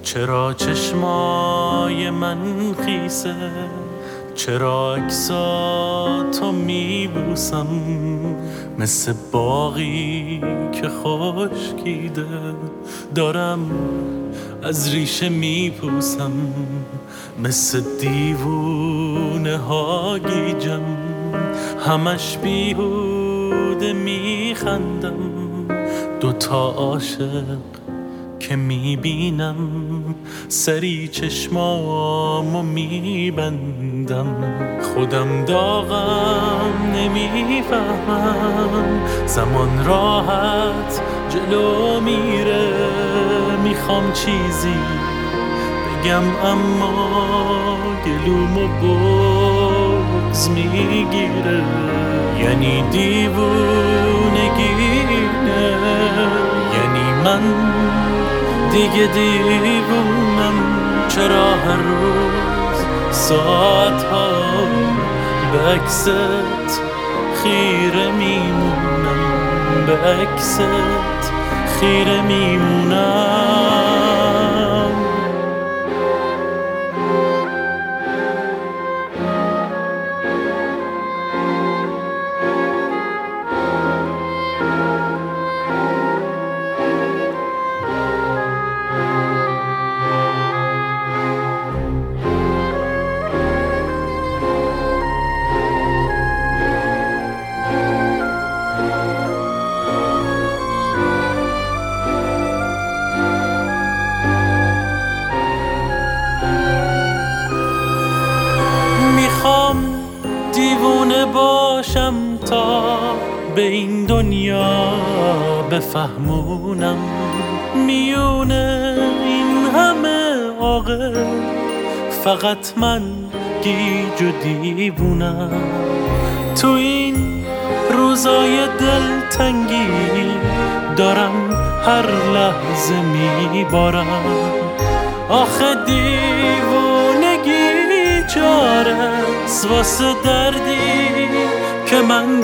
چرا چشمای من خیسه، چرا عکساتو میبوسم، مثل باغی که خشکیده دارم از ریشه میپوسم، مثل دیوونه ها گیجم، همش بیهوده میخندم، دوتا عاشق که میبینم سری چشمامو میبندم، خودم داغم نمیفهمم، زمان راحت جلو میره، میخوام چیزی بگم اما گلومو بغض میگیره، یعنی دیوونگینه، یعنی من دیگه دیوونم، چرا هر روز ساعتها به عکست خیره میمونم، به عکست خیره میمونم. دیوونه باشم تا به این دنیا بفهمونم، میونه این همه عاقل فقط من گیج و دیوونم، تو این روزای دلتنگی دارم هر لحظه میبارم، آخه دیوونگی چاره واسه دردی که من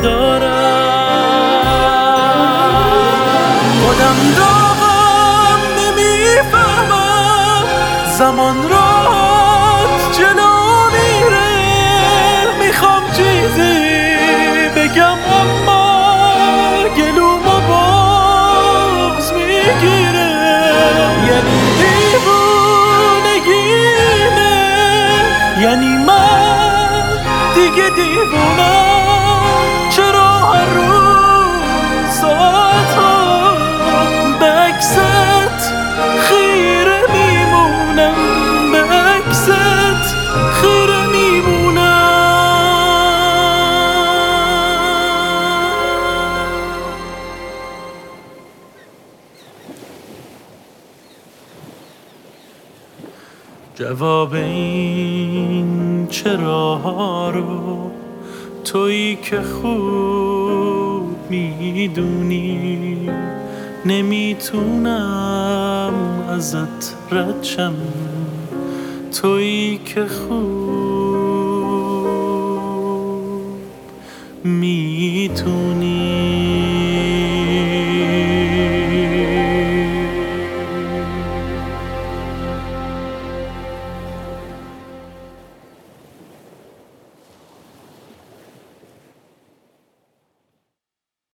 دارم، خودم داغم نمیفهمم، زمان راحت جلو میره، میخوام چیزی بگم اما گلومو بغض میگیره، یعنی دیوونگینه، یعنی من دیگه دیوونم، چرا هر روز ساعتها به عکست خیره میمونم، به عکست خیره میمونم. جواب این چرا رو تویی که خوب میدونی، نمیتونم ازت رد شم، تویی که خوب میتونی.